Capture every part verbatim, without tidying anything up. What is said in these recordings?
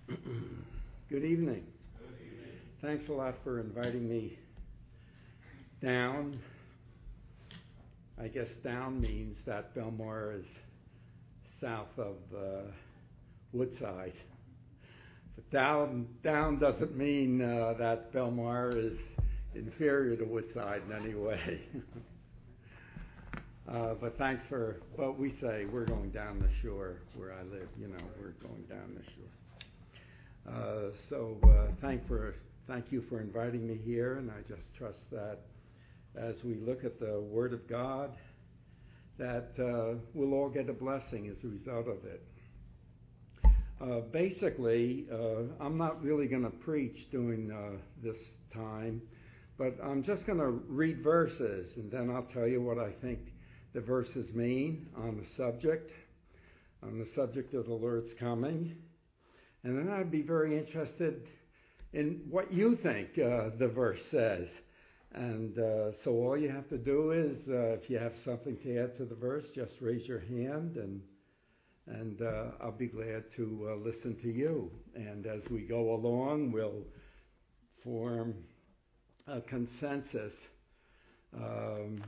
Good evening. Good evening. Thanks a lot for inviting me down. I guess down means that Belmar is south of uh, Woodside. But down, down doesn't mean uh, that Belmar is inferior to Woodside in any way. uh, but thanks for what we say. We're going down the shore where I live. You know, we're going down the shore. Uh, so uh, thank for thank you for inviting me here, and I just trust that as we look at the Word of God, that uh, we'll all get a blessing as a result of it. Uh, basically, uh, I'm not really going to preach during uh, this time, but I'm just going to read verses, and then I'll tell you what I think the verses mean on the subject, on the subject of the Lord's coming. And then I'd be very interested in what you think uh, the verse says. And uh, so all you have to do is, uh, if you have something to add to the verse, just raise your hand, and and uh, I'll be glad to uh, listen to you. And as we go along, we'll form a consensus um,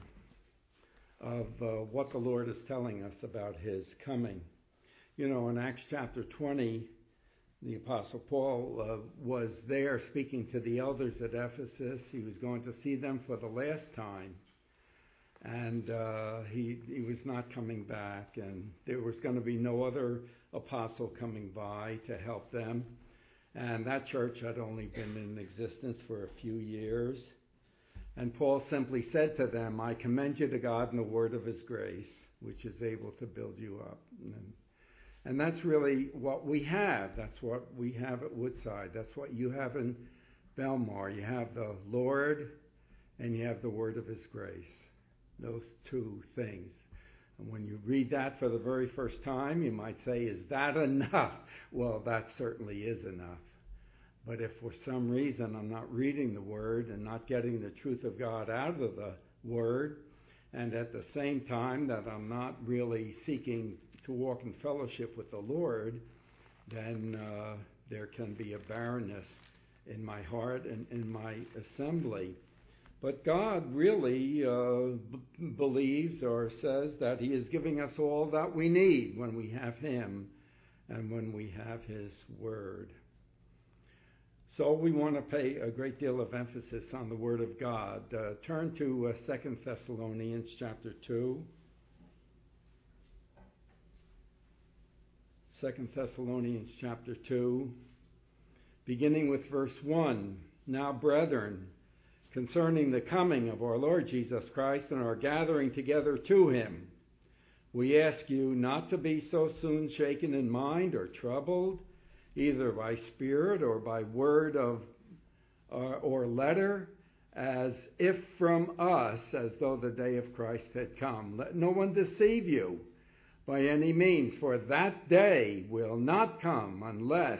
of uh, what the Lord is telling us about His coming. You know, in Acts chapter twenty, the Apostle Paul uh, was there speaking to the elders at Ephesus. He was going to see them for the last time. And uh, he, he was not coming back. And there was going to be no other apostle coming by to help them. And that church had only been in existence for a few years. And Paul simply said to them, I commend you to God and the word of His grace, which is able to build you up. And And that's really what we have. That's what we have at Woodside. That's what you have in Belmar. You have the Lord and you have the word of His grace. Those two things. And when you read that for the very first time, you might say, is that enough? Well, that certainly is enough. But if for some reason I'm not reading the word and not getting the truth of God out of the word, and at the same time that I'm not really seeking to walk in fellowship with the Lord, then uh, there can be a barrenness in my heart and in my assembly. But God really uh, b- believes or says that He is giving us all that we need when we have Him and when we have His Word. So we want to pay a great deal of emphasis on the Word of God. Uh, turn to uh, Second Thessalonians chapter two. Second Thessalonians chapter two, beginning with verse one. Now, brethren, concerning the coming of our Lord Jesus Christ and our gathering together to Him, we ask you not to be so soon shaken in mind or troubled, either by spirit or by word of uh, or letter, as if from us, as though the day of Christ had come. Let no one deceive you by any means, for that day will not come unless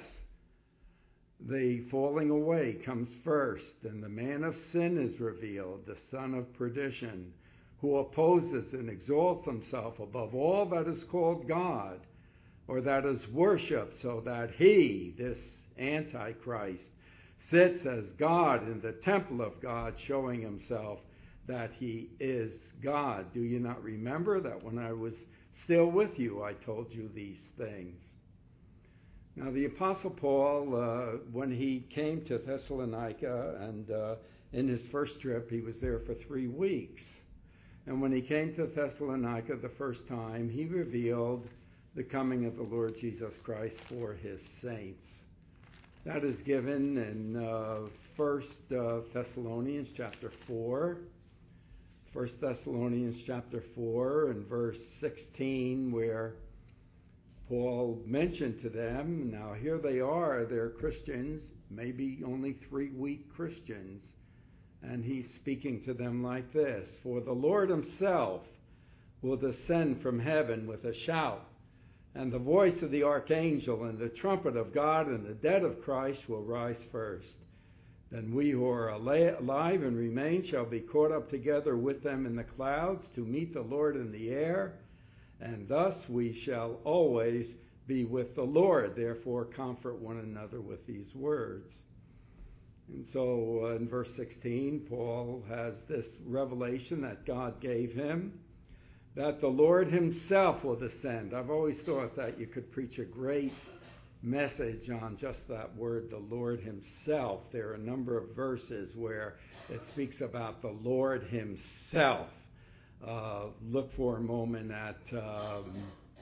the falling away comes first, and the man of sin is revealed, the son of perdition, who opposes and exalts himself above all that is called God, or that is worshipped, so that he, this Antichrist, sits as God in the temple of God, showing himself that he is God. Do you not remember that when I was still with you, I told you these things? Now, the Apostle Paul, uh, when he came to Thessalonica, and uh, in his first trip, he was there for three weeks. And when he came to Thessalonica the first time, he revealed the coming of the Lord Jesus Christ for His saints. That is given in uh, First uh, Thessalonians chapter four. First Thessalonians chapter four and verse sixteen, where Paul mentioned to them, now here they are, they're Christians, maybe only three-week Christians, and he's speaking to them like this, for the Lord Himself will descend from heaven with a shout, and the voice of the archangel, and the trumpet of God, and the dead of Christ will rise first. Then we who are alive and remain shall be caught up together with them in the clouds to meet the Lord in the air, and thus we shall always be with the Lord. Therefore, comfort one another with these words. And so uh, in verse sixteen, Paul has this revelation that God gave him, that the Lord himself will descend. I've always thought that you could preach a great message on just that word, the Lord himself. There are a number of verses where it speaks about the Lord himself. Uh, look for a moment at, um,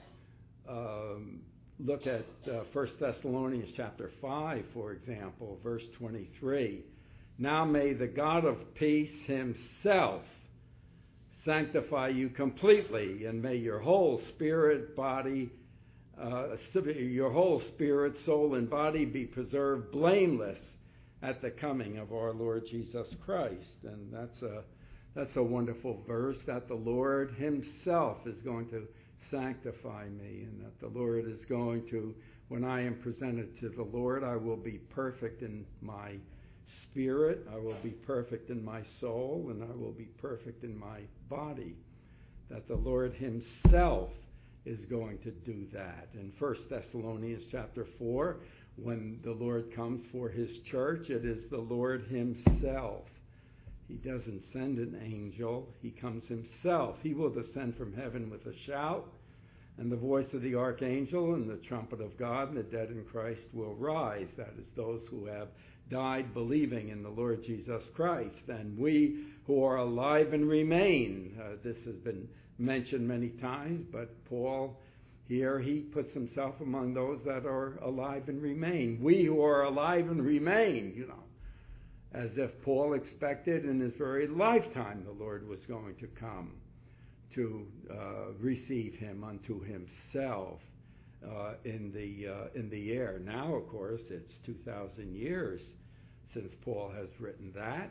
um, look at uh, First Thessalonians chapter five, for example, verse twenty-three. Now may the God of peace himself sanctify you completely, and may your whole spirit, body, uh, your whole spirit, soul, and body be preserved blameless at the coming of our Lord Jesus Christ. And that's a That's a wonderful verse, that the Lord himself is going to sanctify me, and that the Lord is going to, when I am presented to the Lord, I will be perfect in my spirit, I will be perfect in my soul, and I will be perfect in my body. That the Lord himself is going to do that. In First Thessalonians chapter four, when the Lord comes for his church, it is the Lord himself. He doesn't send an angel. He comes himself. He will descend from heaven with a shout, and the voice of the archangel, and the trumpet of God, and the dead in Christ will rise. That is, those who have died believing in the Lord Jesus Christ. And we who are alive and remain. Uh, this has been mentioned many times, but Paul here, he puts himself among those that are alive and remain. We who are alive and remain, you know. As if Paul expected in his very lifetime the Lord was going to come to uh, receive him unto himself uh, in the uh, in the air. Now, of course, it's two thousand years since Paul has written that.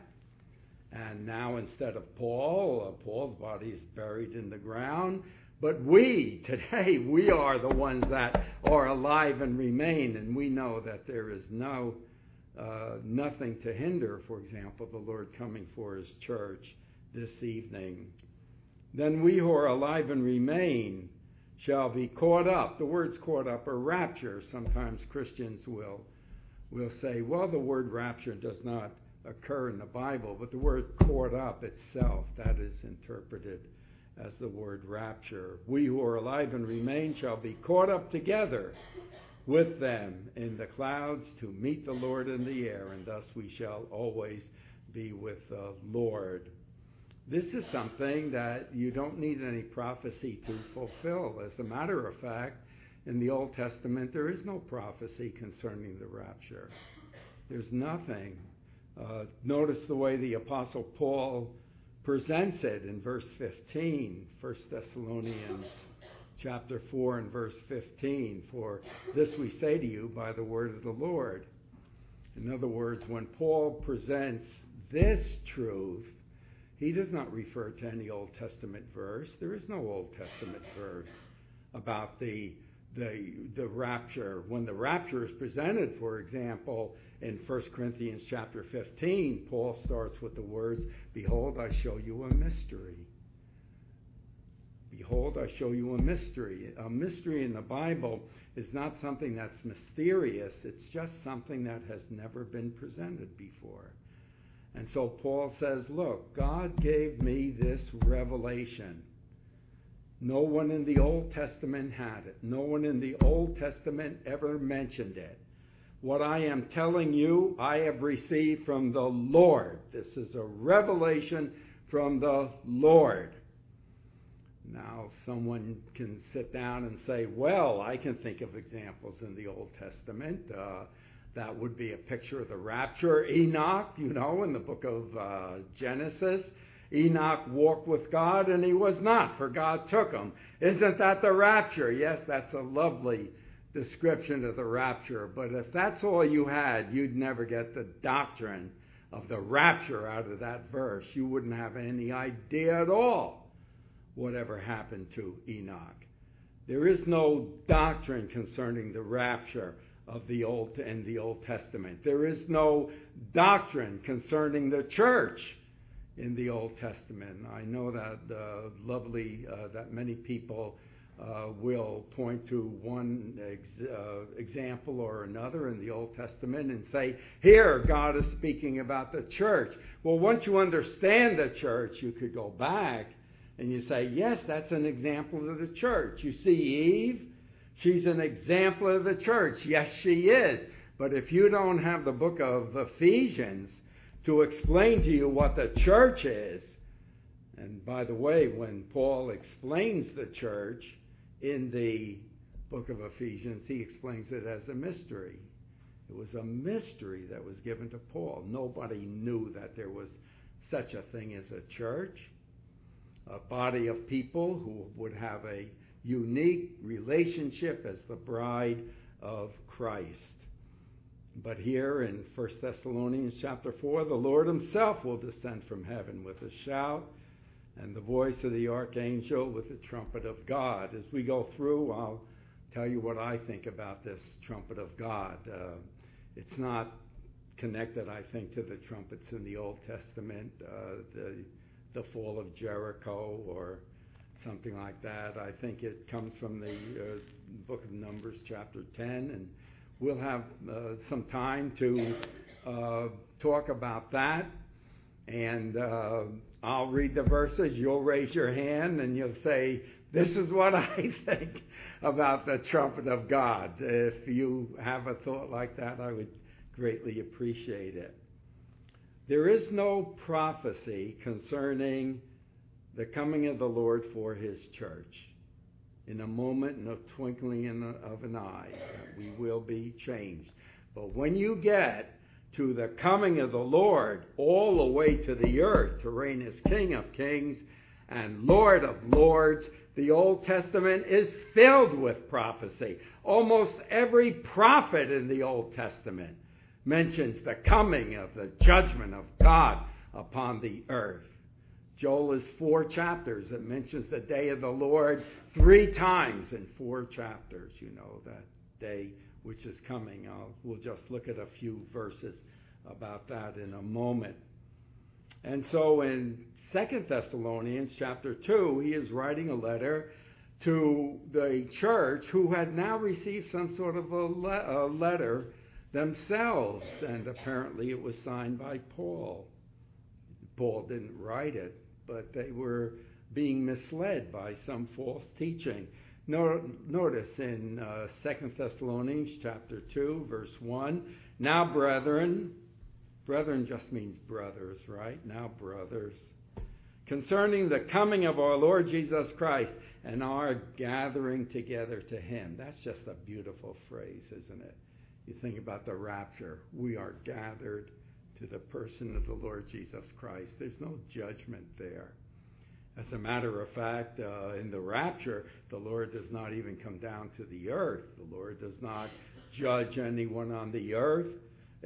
And now instead of Paul, uh, Paul's body is buried in the ground. But we, today, we are the ones that are alive and remain. And we know that there is no Uh, nothing to hinder, for example, the Lord coming for his church this evening. Then we who are alive and remain shall be caught up. The word's caught up, or rapture. Sometimes Christians will will say, well, the word rapture does not occur in the Bible, but the word caught up itself, that is interpreted as the word rapture. We who are alive and remain shall be caught up together with them in the clouds to meet the Lord in the air, and thus we shall always be with the Lord. This is something that you don't need any prophecy to fulfill. As a matter of fact, in the Old Testament, there is no prophecy concerning the rapture. There's nothing. Uh, notice the way the Apostle Paul presents it in verse fifteen, First Thessalonians chapter four and verse fifteen. For this we say to you by the word of the Lord. In other words, when Paul presents this truth, he does not refer to any Old Testament verse. There is no Old Testament verse about the the the rapture. When the rapture is presented, for example, in First Corinthians chapter fifteen, Paul starts with the words, "Behold, I show you a mystery." Behold, I show you a mystery. A mystery in the Bible is not something that's mysterious. It's just something that has never been presented before. And so Paul says, look, God gave me this revelation. No one in the Old Testament had it. No one in the Old Testament ever mentioned it. What I am telling you, I have received from the Lord. This is a revelation from the Lord. Now, someone can sit down and say, well, I can think of examples in the Old Testament. Uh, that would be a picture of the rapture. Enoch, you know, in the book of uh, Genesis, Enoch walked with God and he was not, for God took him. Isn't that the rapture? Yes, that's a lovely description of the rapture. But if that's all you had, you'd never get the doctrine of the rapture out of that verse. You wouldn't have any idea at all whatever happened to Enoch. There is no doctrine concerning the rapture of the Old in the Old Testament. There is no doctrine concerning the church in the Old Testament. I know that uh, lovely uh, that many people uh, will point to one ex- uh, example or another in the Old Testament and say, here, God is speaking about the church. Well, once you understand the church, you could go back and you say, yes, that's an example of the church. You see Eve, she's an example of the church. Yes, she is. But if you don't have the book of Ephesians to explain to you what the church is, and by the way, when Paul explains the church in the book of Ephesians, he explains it as a mystery. It was a mystery that was given to Paul. Nobody knew that there was such a thing as a church, a body of people who would have a unique relationship as the bride of Christ. But here in First Thessalonians chapter four, the Lord himself will descend from heaven with a shout, and the voice of the archangel with the trumpet of God. As we go through, I'll tell you what I think about this trumpet of God. Uh, it's not connected, I think, to the trumpets in the Old Testament, uh, the, the fall of Jericho or something like that. I think it comes from the uh, book of Numbers chapter ten, and we'll have uh, some time to uh, talk about that. And uh, I'll read the verses. You'll raise your hand and you'll say, this is what I think about the trumpet of God. If you have a thought like that, I would greatly appreciate it. There is no prophecy concerning the coming of the Lord for his church. In a moment, in a twinkling of an eye, we will be changed. But when you get to the coming of the Lord all the way to the earth to reign as King of kings and Lord of lords, the Old Testament is filled with prophecy. Almost every prophet in the Old Testament mentions the coming of the judgment of God upon the earth. Joel is four chapters. It mentions the day of the Lord three times in four chapters. You know, that day which is coming. I'll, we'll just look at a few verses about that in a moment. And so in Second Thessalonians chapter two, he is writing a letter to the church who had now received some sort of a, le- a letter themselves. And apparently it was signed by Paul. Paul didn't write it, but they were being misled by some false teaching. Notice in uh, Second Thessalonians chapter two, verse one, now brethren, brethren just means brothers, right? Now brothers, concerning the coming of our Lord Jesus Christ and our gathering together to him. That's just a beautiful phrase, isn't it? You think about the rapture. We are gathered to the person of the Lord Jesus Christ. There's no judgment there. As a matter of fact, uh, in the rapture, the Lord does not even come down to the earth. The Lord does not judge anyone on the earth. Uh,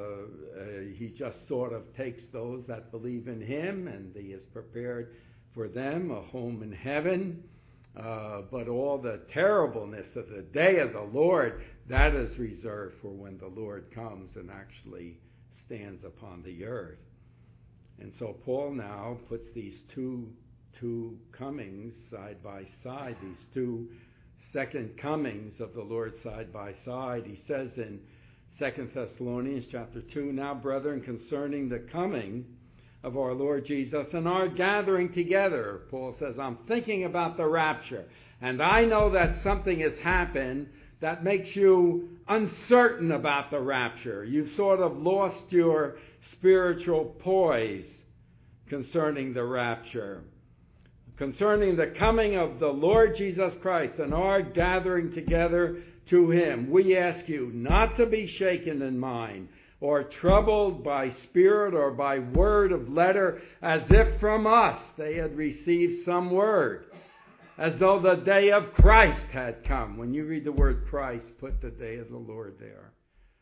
uh, he just sort of takes those that believe in him, and he has prepared for them a home in heaven. Uh, but all the terribleness of the day of the Lord, that is reserved for when the Lord comes and actually stands upon the earth. And so Paul now puts these two two comings side by side, these two second comings of the Lord side by side. He says in Second Thessalonians chapter two, now brethren, concerning the coming of our Lord Jesus and our gathering together, Paul says, I'm thinking about the rapture, and I know that something has happened that makes you uncertain about the rapture. You've sort of lost your spiritual poise concerning the rapture. Concerning the coming of the Lord Jesus Christ and our gathering together to him, we ask you not to be shaken in mind or troubled by spirit or by word of letter, as if from us they had received some word, as though the day of Christ had come. When you read the word Christ, put the day of the Lord there.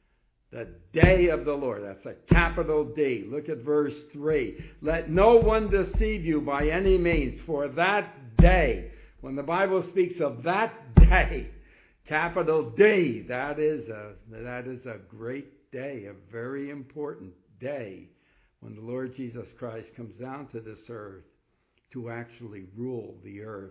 The day of the Lord. That's a capital D. Look at verse three. Let no one deceive you by any means, for that day, when the Bible speaks of that day, capital D, that is a, that is a great day, a very important day, when the Lord Jesus Christ comes down to this earth to actually rule the earth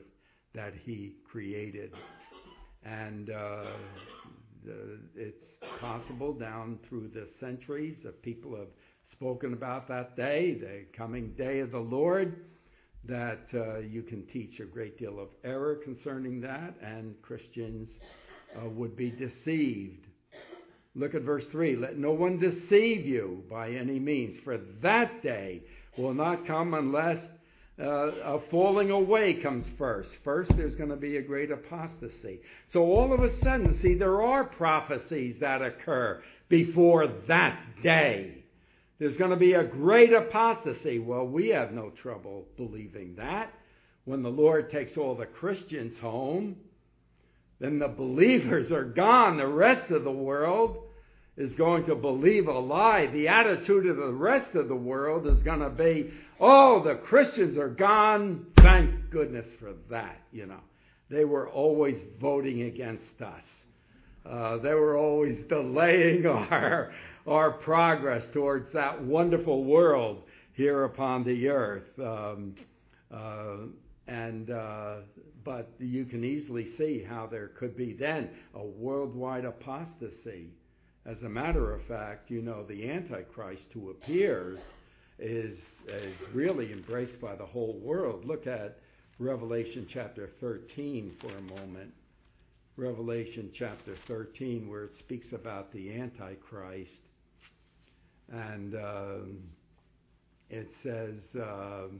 that he created. And uh, the, it's possible down through the centuries that people have spoken about that day, the coming day of the Lord, that uh, you can teach a great deal of error concerning that, and Christians uh, would be deceived. Look at verse three. Let no one deceive you by any means, for that day will not come unless uh, a falling away comes first. First, there's going to be a great apostasy. So all of a sudden, see, there are prophecies that occur before that day. There's going to be a great apostasy. Well, we have no trouble believing that. When the Lord takes all the Christians home, then the believers are gone. The rest of the world is going to believe a lie. The attitude of the rest of the world is going to be, oh, the Christians are gone. Thank goodness for that, you know. They were always voting against us. Uh, they were always delaying our, our progress towards that wonderful world here upon the earth. Um, uh, and uh, but you can easily see how there could be then a worldwide apostasy. As a matter of fact, you know, the Antichrist who appears is, is really embraced by the whole world. Look at Revelation chapter thirteen for a moment. Revelation chapter thirteen, where it speaks about the Antichrist. And um, it says um,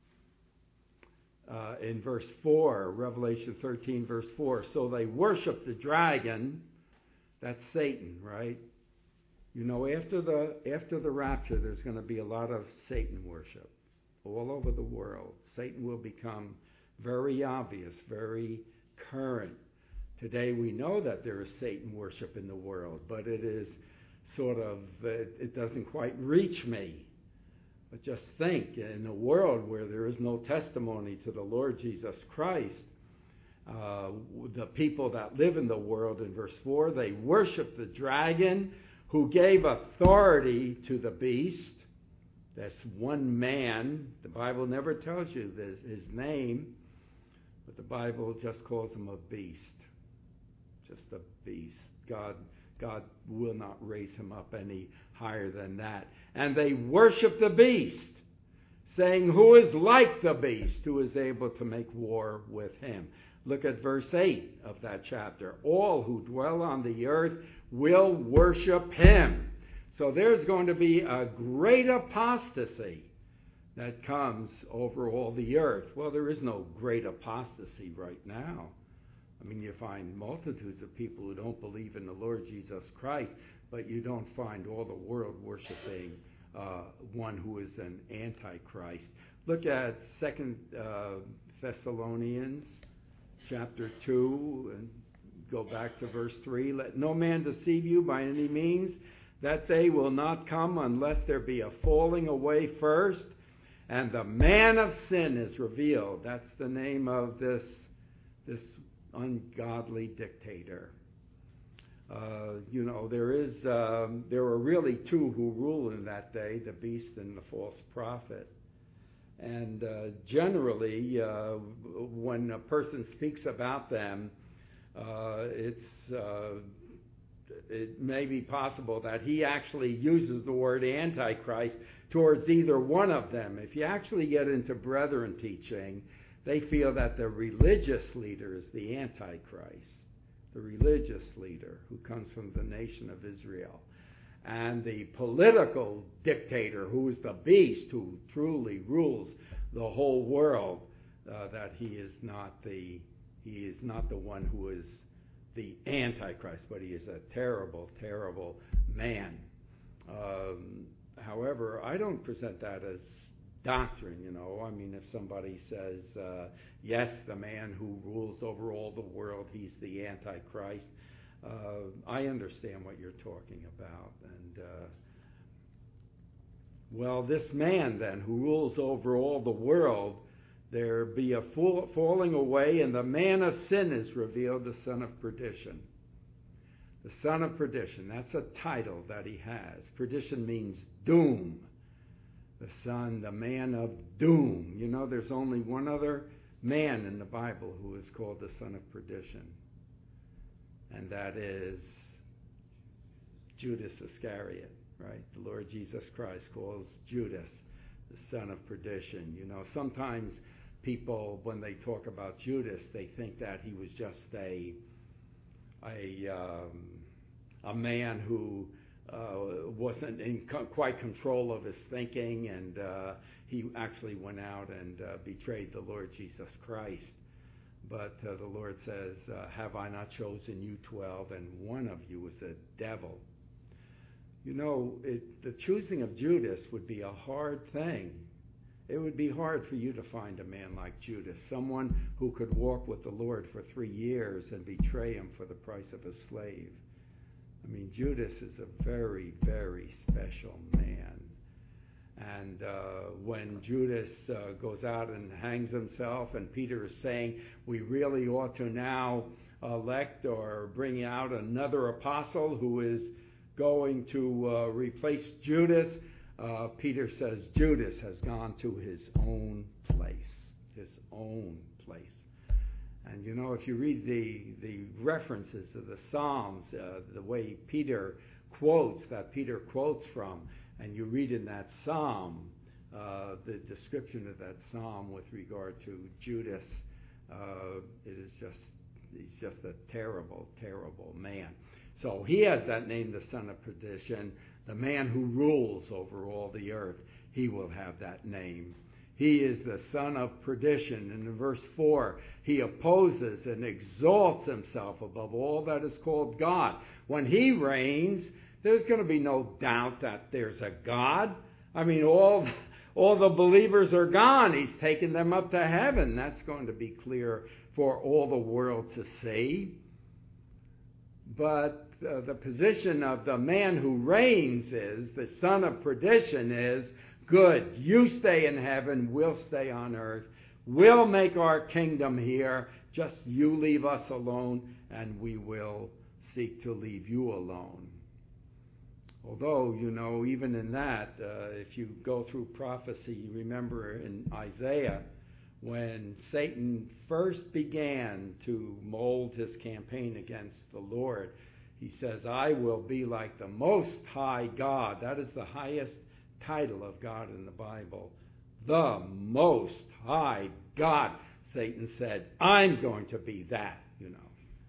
uh, in verse four, Revelation thirteen, verse four, so they worship the dragon. That's Satan, right? You know, after the after the rapture, there's going to be a lot of Satan worship all over the world. Satan will become very obvious, very current. Today we know that there is Satan worship in the world, but it is sort of, it, it doesn't quite reach me. But just think, in a world where there is no testimony to the Lord Jesus Christ, Uh, the people that live in the world, in verse four, they worship the dragon who gave authority to the beast. That's one man. The Bible never tells you this, his name, but the Bible just calls him a beast. Just a beast. God, God will not raise him up any higher than that. And they worship the beast, saying, who is like the beast, who is able to make war with him? Look at verse eight of that chapter. All who dwell on the earth will worship him. So there's going to be a great apostasy that comes over all the earth. Well, there is no great apostasy right now. I mean, you find multitudes of people who don't believe in the Lord Jesus Christ, but you don't find all the world worshiping uh, one who is an antichrist. Look at Second uh, Thessalonians chapter two, and go back to verse three. Let no man deceive you by any means, that day will not come unless there be a falling away first, and the man of sin is revealed. That's the name of this, this ungodly dictator. Uh, you know, there is um, there are really two who rule in that day, the beast and the false prophet. And uh, generally, uh, when a person speaks about them, uh, it's uh, it may be possible that he actually uses the word Antichrist towards either one of them. If you actually get into Brethren teaching, they feel that the religious leader is the Antichrist, the religious leader who comes from the nation of Israel. And the political dictator, who is the beast, who truly rules the whole world, uh, that he is not the he is not the one who is the Antichrist, but he is a terrible, terrible man. Um, however, I don't present that as doctrine. You know, I mean, if somebody says, uh, yes, the man who rules over all the world, he's the Antichrist. Uh, I understand what you're talking about. And, uh, well, this man then who rules over all the world, there be a fall, falling away, and the man of sin is revealed, the son of perdition. The son of perdition, that's a title that he has. Perdition means doom. The son, the man of doom. You know, there's only one other man in the Bible who is called the son of perdition. And that is Judas Iscariot, right? The Lord Jesus Christ calls Judas the son of perdition. You know, sometimes people, when they talk about Judas, they think that he was just a a um, a man who uh, wasn't in co- quite control of his thinking, and uh, he actually went out and uh, betrayed the Lord Jesus Christ. But uh, the Lord says, uh, have I not chosen you twelve, and one of you is a devil? You know, it, the choosing of Judas would be a hard thing. It would be hard for you to find a man like Judas, someone who could walk with the Lord for three years and betray him for the price of a slave. I mean, Judas is a very, very special man. And uh, when Judas uh, goes out and hangs himself, and Peter is saying, we really ought to now elect or bring out another apostle who is going to uh, replace Judas, uh, Peter says Judas has gone to his own place, his own place. And you know, if you read the, the references of the Psalms, uh, the way Peter quotes, that Peter quotes from, and you read in that psalm, uh, the description of that psalm with regard to Judas, uh, it is just, he's just a terrible, terrible man. So he has that name, the son of perdition. The man who rules over all the earth, he will have that name. He is the son of perdition. And in verse four, he opposes and exalts himself above all that is called God. When he reigns, there's going to be no doubt that there's a God. I mean, all, all the believers are gone. He's taken them up to heaven. That's going to be clear for all the world to see. But uh, the position of the man who reigns is, the son of perdition is, good, you stay in heaven, we'll stay on earth. We'll make our kingdom here. Just you leave us alone, and we will seek to leave you alone. Although, you know, even in that, uh, if you go through prophecy, you remember in Isaiah, when Satan first began to mold his campaign against the Lord, he says, I will be like the Most High God. That is the highest title of God in the Bible. The Most High God. Satan said, I'm going to be that, you know.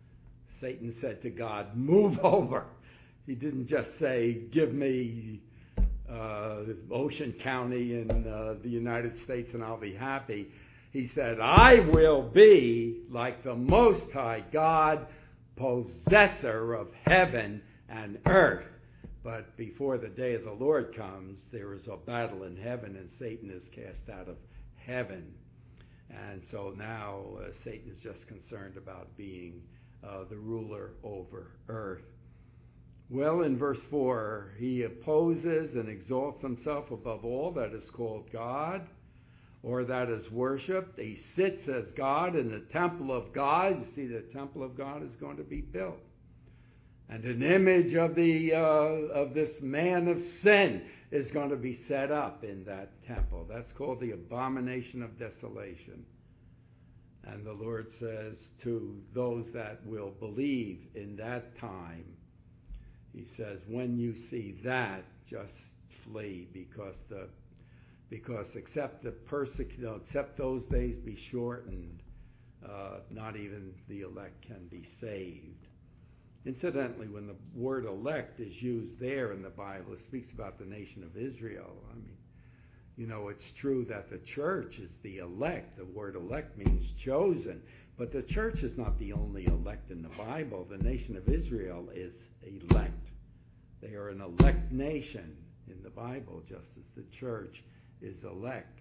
Satan said to God, move over. He didn't just say, give me uh, Ocean County in uh, the United States and I'll be happy. He said, I will be like the Most High God, possessor of heaven and earth. But before the day of the Lord comes, there is a battle in heaven, and Satan is cast out of heaven. And so now uh, Satan is just concerned about being uh, the ruler over earth. Well, in verse four, he opposes and exalts himself above all that is called God, or that is worshipped. He sits as God in the temple of God. You see, the temple of God is going to be built. And an image of the uh, of this man of sin is going to be set up in that temple. That's called the abomination of desolation. And the Lord says to those that will believe in that time, he says, when you see that, just flee, because the because except the persec- no, except those days be shortened, uh, not even the elect can be saved. Incidentally, when the word elect is used there in the Bible, it speaks about the nation of Israel. I mean, you know, it's true that the church is the elect. The word elect means chosen. But the church is not the only elect in the Bible. The nation of Israel is elect. They are an elect nation in the Bible, just as the church is elect.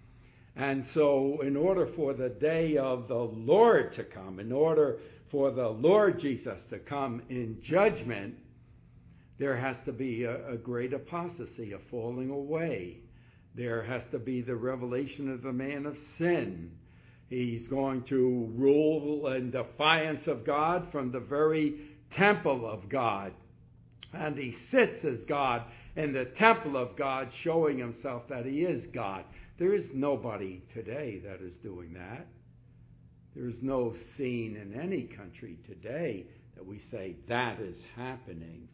And so in order for the day of the Lord to come, in order for the Lord Jesus to come in judgment, there has to be a, a great apostasy, a falling away. There has to be the revelation of the man of sin. He's going to rule in defiance of God from the very temple of God. And he sits as God in the temple of God, showing himself that he is God. There is nobody today that is doing that. There's no scene in any country today that we say that is happening.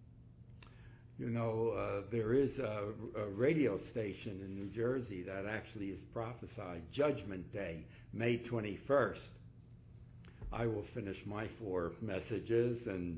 You know, uh, there is a, a radio station in New Jersey that actually is prophesied Judgment Day, May twenty-first. I will finish my four messages and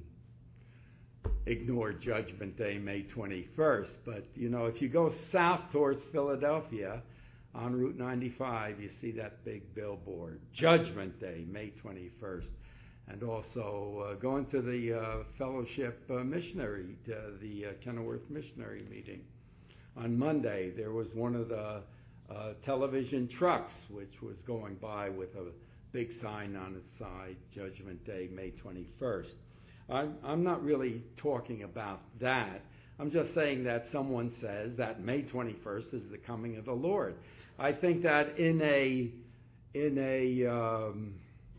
ignore Judgment Day, May twenty-first. But, you know, if you go south towards Philadelphia on Route ninety-five, you see that big billboard, Judgment Day, May twenty-first. And also uh, going to the uh, Fellowship uh, Missionary, uh, the uh, Kenilworth Missionary meeting. On Monday, there was one of the uh, television trucks which was going by with a big sign on its side, Judgment Day, May twenty-first. I'm, I'm not really talking about that. I'm just saying that someone says that May twenty-first is the coming of the Lord. I think that in a in a um,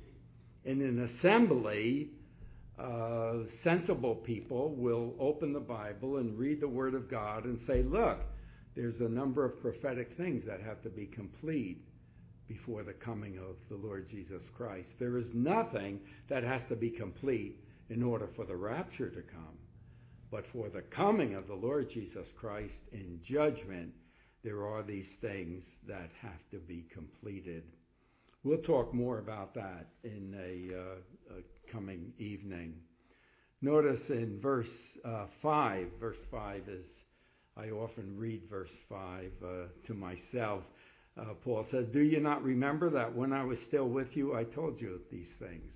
in an assembly, uh, sensible people will open the Bible and read the Word of God and say, look, there's a number of prophetic things that have to be complete before the coming of the Lord Jesus Christ. There is nothing that has to be complete in order for the rapture to come. But for the coming of the Lord Jesus Christ in judgment, there are these things that have to be completed. We'll talk more about that in a, uh, a coming evening. Notice in verse uh, five, verse five is, I often read verse five uh, to myself. Uh, Paul says, do you not remember that when I was still with you, I told you these things?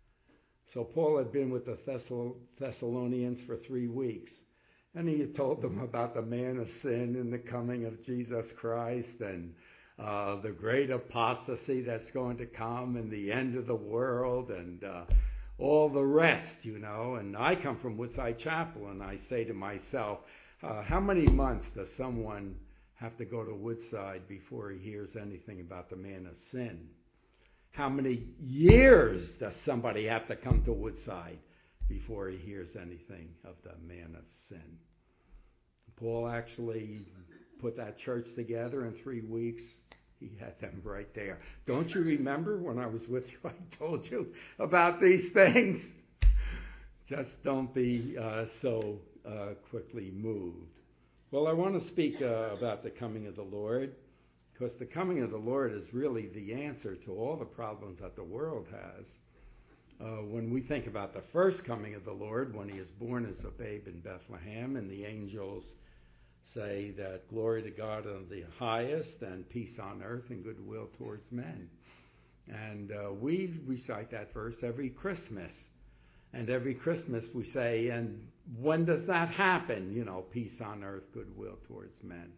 So Paul had been with the Thessal- Thessalonians for three weeks. And he had told them about the man of sin and the coming of Jesus Christ and uh, the great apostasy that's going to come and the end of the world and uh, all the rest, you know. And I come from Woodside Chapel, and I say to myself, uh, how many months does someone have to go to Woodside before he hears anything about the man of sin? How many years does somebody have to come to Woodside before he hears anything of the man of sin? Paul actually put that church together in three weeks. He had them right there. Don't you remember when I was with you, I told you about these things? Just don't be uh, so uh, quickly moved. Well, I want to speak uh, about the coming of the Lord, because the coming of the Lord is really the answer to all the problems that the world has. Uh, when we think about the first coming of the Lord, when he is born as a babe in Bethlehem, and the angels say that glory to God on the highest and peace on earth and goodwill towards men. And uh, we recite that verse every Christmas. And every Christmas we say, and when does that happen? You know, peace on earth, goodwill towards men.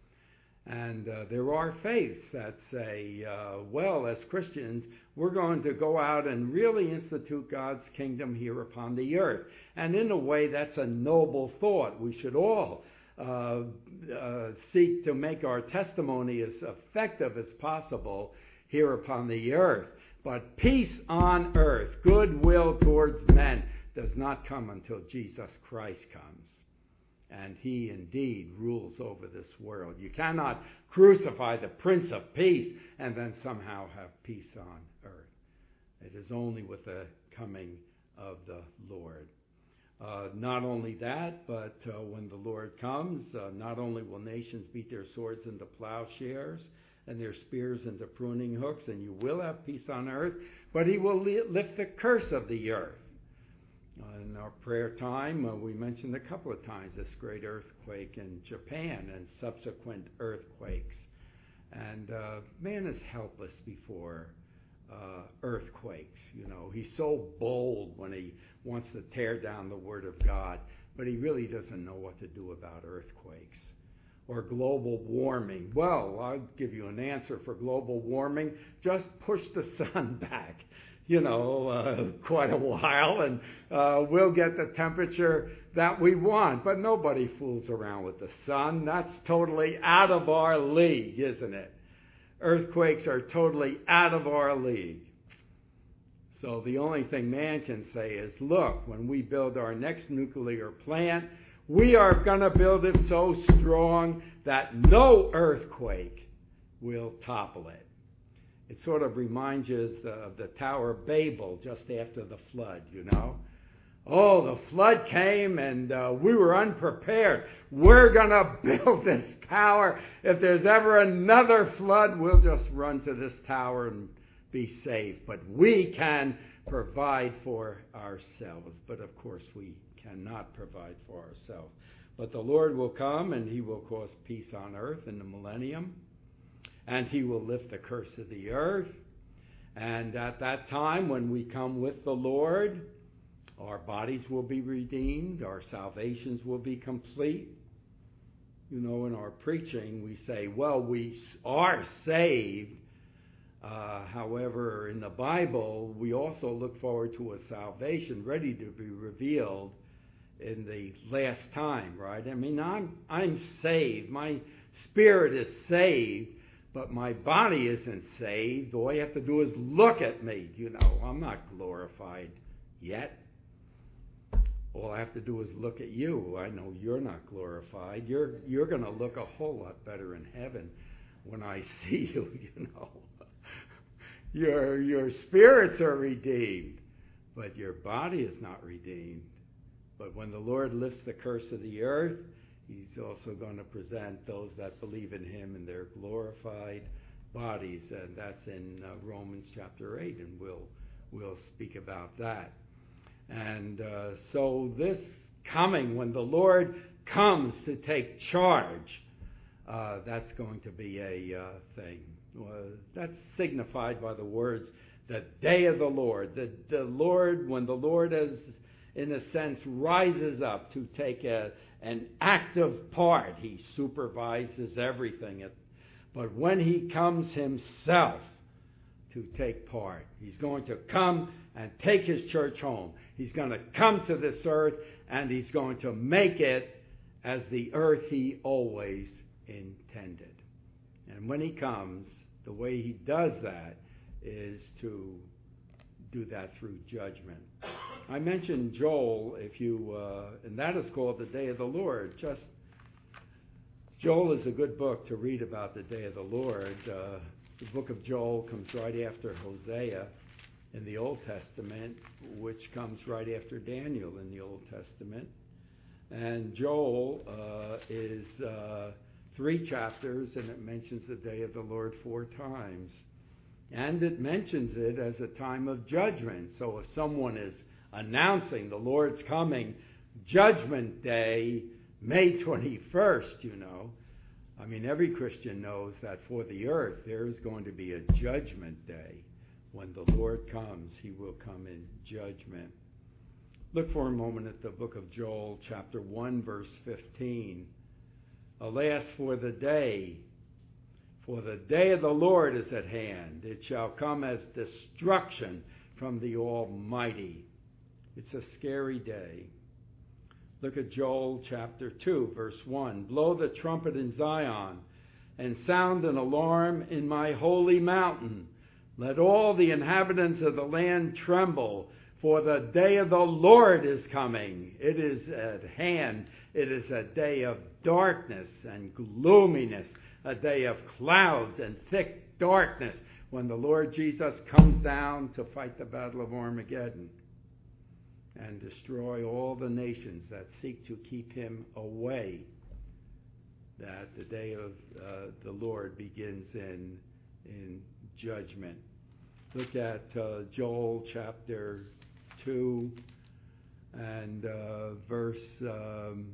And uh, there are faiths that say, uh, well, as Christians, we're going to go out and really institute God's kingdom here upon the earth. And in a way, that's a noble thought. We should all uh, uh, seek to make our testimony as effective as possible here upon the earth. But peace on earth, goodwill towards men, does not come until Jesus Christ comes. And he indeed rules over this world. You cannot crucify the Prince of Peace and then somehow have peace on earth. It is only with the coming of the Lord. Uh, not only that, but uh, when the Lord comes, uh, not only will nations beat their swords into plowshares and their spears into pruning hooks, and you will have peace on earth, but he will li- lift the curse of the earth. Uh, in our prayer time, uh, we mentioned a couple of times this great earthquake in Japan and subsequent earthquakes. And uh, man is helpless before uh, earthquakes. You know, he's so bold when he wants to tear down the Word of God, but he really doesn't know what to do about earthquakes. Or global warming. Well, I'll give you an answer for global warming. Just push the sun back, you know, uh, quite a while, and uh, we'll get the temperature that we want. But nobody fools around with the sun. That's totally out of our league, isn't it? Earthquakes are totally out of our league. So the only thing man can say is, look, when we build our next nuclear plant, we are going to build it so strong that no earthquake will topple it. It sort of reminds you of the, of the Tower of Babel just after the flood, you know. Oh, the flood came and uh, we were unprepared. We're going to build this tower. If there's ever another flood, we'll just run to this tower and be safe. But we can provide for ourselves. But of course, we cannot provide for ourselves. But the Lord will come and he will cause peace on earth in the millennium. And he will lift the curse of the earth. And at that time, when we come with the Lord, our bodies will be redeemed. Our salvations will be complete. You know, in our preaching, we say, well, we are saved. Uh, however, in the Bible, we also look forward to a salvation ready to be revealed in the last time, right? I mean, I'm, I'm saved. My spirit is saved, but my body isn't saved. All you have to do is look at me. You know, I'm not glorified yet. All I have to do is look at you. I know you're not glorified. You're you're going to look a whole lot better in heaven when I see you, you know. Your your spirits are redeemed, but your body is not redeemed. But when the Lord lifts the curse of the earth, he's also going to present those that believe in him in their glorified bodies, and that's in uh, Romans chapter eight, and we'll we'll speak about that. And uh, so this coming, when the Lord comes to take charge, uh, that's going to be a uh, thing. Uh, that's signified by the words, the day of the Lord. The, the Lord, when the Lord, as in a sense, rises up to take a, an active part, he supervises everything. But when he comes himself to take part, he's going to come and take his church home. He's going to come to this earth, and he's going to make it as the earth he always intended. And when he comes, the way he does that is to do that through judgment. I mentioned Joel, if you, uh, and that is called the Day of the Lord. Just Joel is a good book to read about the Day of the Lord. Uh, the book of Joel comes right after Hosea in the Old Testament, which comes right after Daniel in the Old Testament. And Joel uh, is uh, three chapters, and it mentions the day of the Lord four times. And it mentions it as a time of judgment. So if someone is announcing the Lord's coming, Judgment Day, May twenty-first, you know, I mean, every Christian knows that for the earth there is going to be a judgment day. When the Lord comes, he will come in judgment. Look for a moment at the book of Joel, chapter one, verse fifteen. Alas, for the day, for the day of the Lord is at hand. It shall come as destruction from the Almighty. It's a scary day. Look at Joel chapter two, verse one. Blow the trumpet in Zion and sound an alarm in my holy mountain. Let all the inhabitants of the land tremble, for the day of the Lord is coming. It is at hand. It is a day of darkness and gloominess, a day of clouds and thick darkness, when the Lord Jesus comes down to fight the battle of Armageddon and destroy all the nations that seek to keep him away. That the day of uh, the Lord begins in in judgment. Look at uh, Joel chapter two and uh, verse um,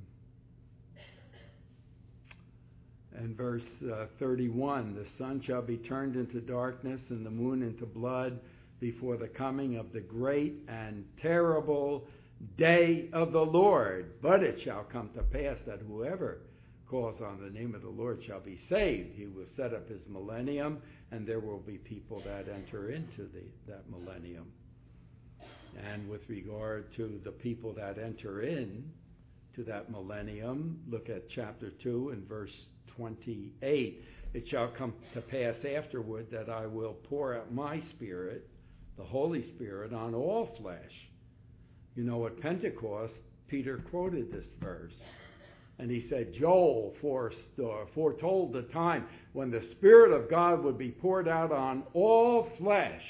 and verse uh, thirty-one. The sun shall be turned into darkness and the moon into blood before the coming of the great and terrible day of the Lord. But it shall come to pass that whoever calls on the name of the Lord shall be saved. He will set up his millennium, and there will be people that enter into the, that millennium. And with regard to the people that enter in to that millennium, look at chapter two and verse twenty-eight. It shall come to pass afterward that I will pour out my Spirit, the Holy Spirit, on all flesh. You know, at Pentecost, Peter quoted this verse. And he said, Joel foretold the time when the Spirit of God would be poured out on all flesh.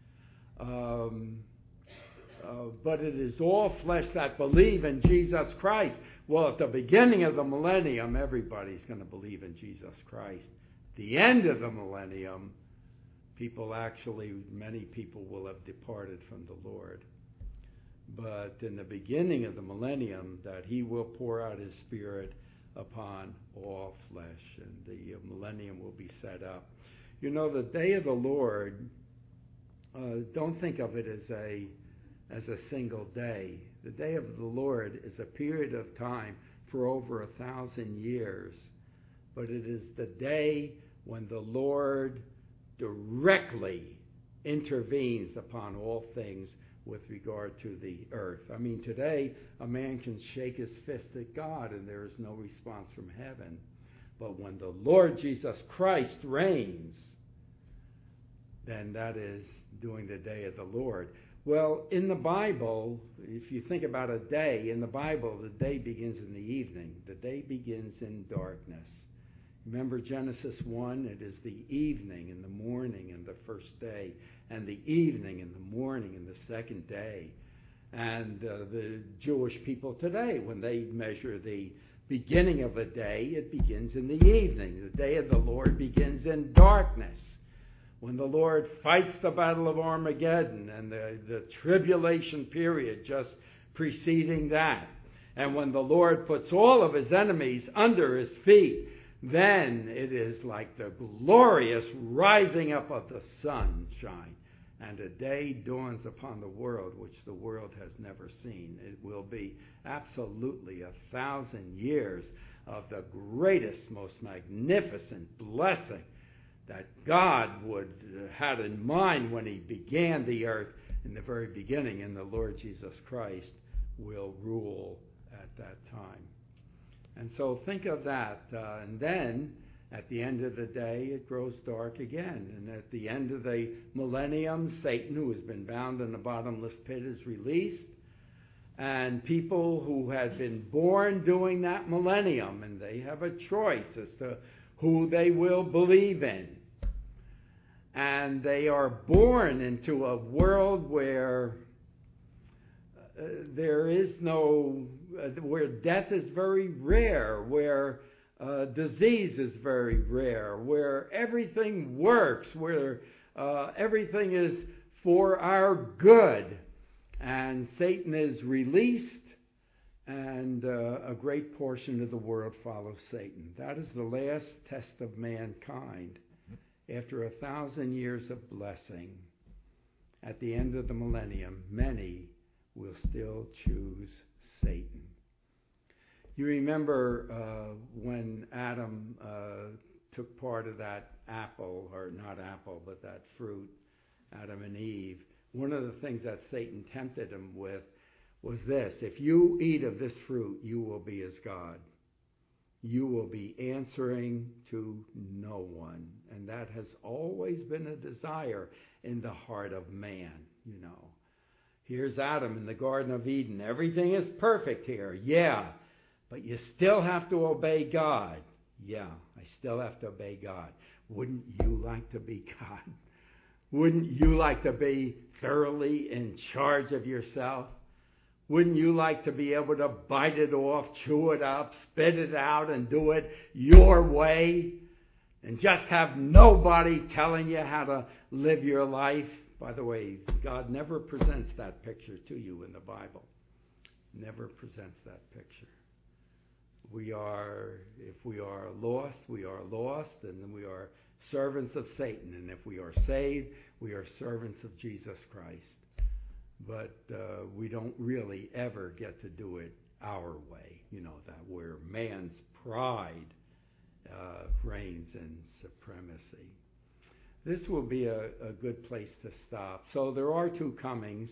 Um, uh, but it is all flesh that believe in Jesus Christ. Well, at the beginning of the millennium, everybody's going to believe in Jesus Christ. The end of the millennium, people actually, many people will have departed from the Lord. But in the beginning of the millennium, that he will pour out his Spirit upon all flesh, and the millennium will be set up. You know, the day of the Lord, uh, don't think of it as a as a single day. The day of the Lord is a period of time for over a thousand years, but it is the day when the Lord directly intervenes upon all things with regard to the earth. I mean, today, a man can shake his fist at God and there is no response from heaven. But when the Lord Jesus Christ reigns, then that is during the day of the Lord. Well, in the Bible, if you think about a day, in the Bible, the day begins in the evening. The day begins in darkness. Remember Genesis one? It is the evening and the morning and the first day, and the evening and the morning and the second day. And uh, the Jewish people today, when they measure the beginning of a day, it begins in the evening. The day of the Lord begins in darkness. When the Lord fights the battle of Armageddon and the, the tribulation period just preceding that. And when the Lord puts all of his enemies under his feet, then it is like the glorious rising up of the sunshine. And a day dawns upon the world which the world has never seen. It will be absolutely a thousand years of the greatest, most magnificent blessing that God would uh, had in mind when he began the earth in the very beginning. And the Lord Jesus Christ will rule at that time. And so think of that. Uh, and then, at the end of the day, it grows dark again. And at the end of the millennium, Satan, who has been bound in the bottomless pit, is released. And people who had been born during that millennium, and they have a choice as to who they will believe in. And they are born into a world where uh, there is no, uh, where death is very rare, where uh, disease is very rare, where everything works, where uh, everything is for our good. And Satan is released, and uh, a great portion of the world follows Satan. That is the last test of mankind. After a thousand years of blessing, at the end of the millennium, many will still choose Satan. You remember uh, when Adam uh, took part of that apple, or not apple, but that fruit, Adam and Eve, one of the things that Satan tempted him with was this: if you eat of this fruit, you will be as God. You will be answering to no one. And that has always been a desire in the heart of man, you know. Here's Adam in the Garden of Eden. Everything is perfect here. Yeah, but you still have to obey God. Yeah, I still have to obey God. Wouldn't you like to be God? Wouldn't you like to be thoroughly in charge of yourself? Wouldn't you like to be able to bite it off, chew it up, spit it out, and do it your way? And just have nobody telling you how to live your life? By the way, God never presents that picture to you in the Bible. Never presents that picture. We are, if we are lost, we are lost, and we are servants of Satan. And if we are saved, we are servants of Jesus Christ. But uh, we don't really ever get to do it our way, you know, that where man's pride uh, reigns in supremacy. This will be a, a good place to stop. So there are two comings,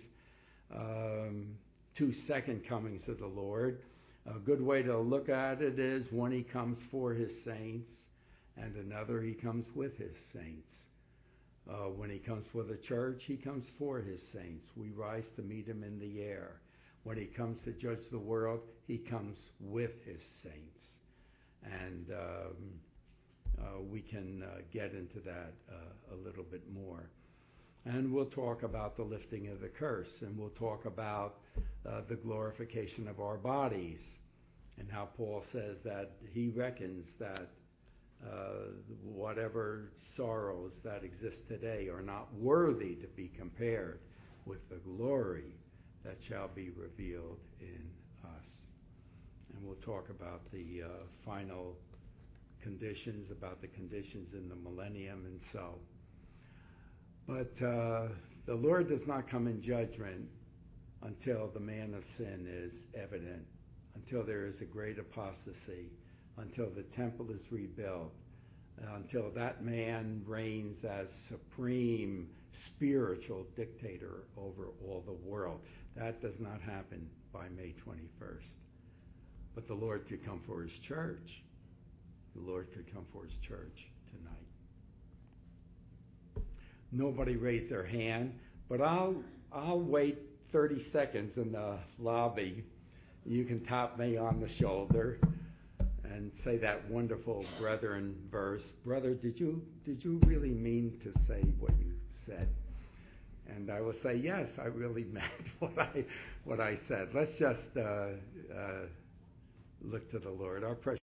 um, two second comings of the Lord. A good way to look at it is one, he comes for his saints, and another, he comes with his saints. Uh, when he comes for the church, he comes for his saints. We rise to meet him in the air. When he comes to judge the world, he comes with his saints. and um, uh, we can uh, get into that uh, a little bit more. And we'll talk about the lifting of the curse, and we'll talk about uh, the glorification of our bodies, and how Paul says that he reckons that uh, whatever sorrows that exist today are not worthy to be compared with the glory that shall be revealed in us. And we'll talk about the uh, final conditions, about the conditions in the millennium and so. But uh, the Lord does not come in judgment until the man of sin is evident, until there is a great apostasy, until the temple is rebuilt, until that man reigns as supreme spiritual dictator over all the world. That does not happen by May twenty-first. But the Lord could come for his church. The Lord could come for his church tonight. Nobody raised their hand, but I'll I'll wait thirty seconds in the lobby. You can tap me on the shoulder and say that wonderful brethren verse. Brother, did you did you really mean to say what you said? And I will say, yes, I really meant what I what I said. Let's just uh, uh, look to the Lord. Our precious